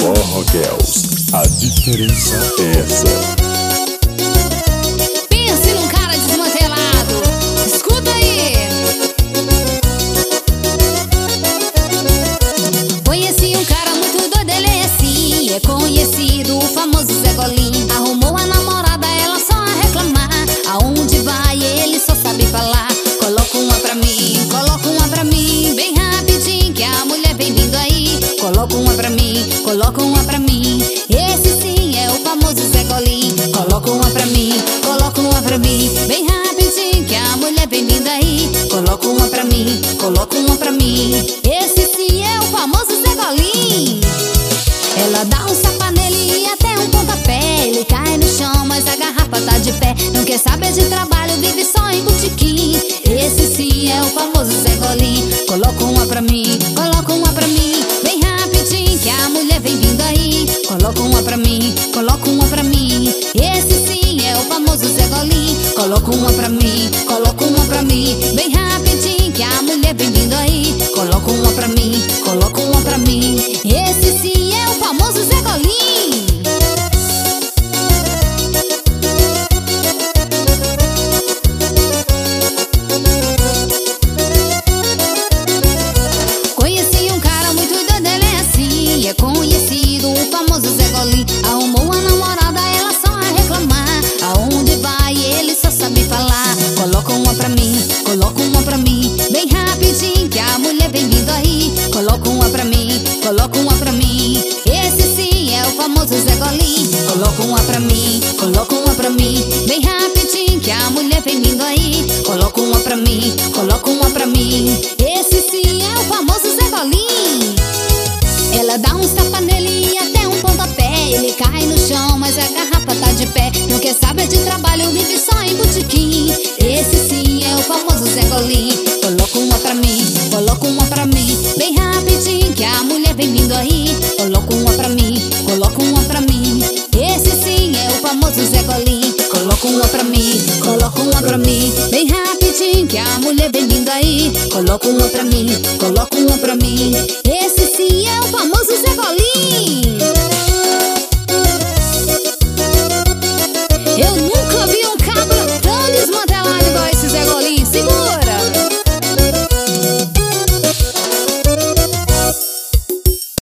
Forró Girls, a diferença é essa. Pense num cara desmantelado. Escuta aí. Conheci um cara muito doido, ele é assim, é conhecido, o famoso Zé Golim. Arrumou a namorada, ela só a reclamar. Aonde vai, ele só sabe falar. Coloca uma pra mim, coloca uma pra mim, bem rapidinho que a mulher vem vindo aí. Coloca uma pra mim, coloca uma pra mim. Esse sim é o famoso Zé Golim. Coloca uma pra mim, coloca uma pra mim, bem rapidinho que a mulher vem vindo aí. Coloca uma pra mim, coloca uma pra mim. Esse sim é o famoso Zé Golim. Ela dá um sapa nele e até um pontapé. Ele cai no chão, mas a garrafa tá de pé. Não quer saber de trabalho, vive só em botequim. Esse sim é o famoso Zé Golim. Coloca uma pra mim, coloca uma pra mim, bem rapidinho que a mulher vem vindo aí. Coloca uma pra mim, coloca uma pra mim. Esse sim é o famoso Zé Golim. Coloca uma pra mim, coloca uma pra mim, bem rapidinho que a mulher vem vindo aí. Coloca uma pra mim, coloca uma pra mim. Esse sim é o famoso Zé Golim. Conheci um cara muito doido, ele é assim, é conhecido, o famoso Zé Golim. Arrumou a namorada, ela só a reclamar. Aonde vai, ele só sabe falar. Coloca uma pra mim, coloca uma pra mim, bem rapidinho que a mulher vem vindo aí. Coloca uma pra mim, coloca uma pra mim. Esse sim é o famoso Zé Golim. Coloca uma pra mim, coloca uma pra mim, bem rapidinho que a mulher vem vindo aí. Coloca uma pra mim, coloca uma pra mim. Esse sim é o famoso Zé Golim. Ela dá um tapa nele e até um pontapé. Ele cai no chão, mas a garrafa tá de pé. Não quer saber de trabalho, vive só em botequim. Esse sim é o famoso Zé Golim. Coloca uma pra mim, coloca uma pra mim, bem rapidinho que a mulher vem vindo aí. Coloca uma pra mim, coloca uma pra mim. Esse sim é o famoso Zé Golim. Coloca uma pra mim, coloca uma pra mim, bem rapidinho que a mulher vem vindo aí. Coloca uma pra mim, coloca uma pra mim. Esse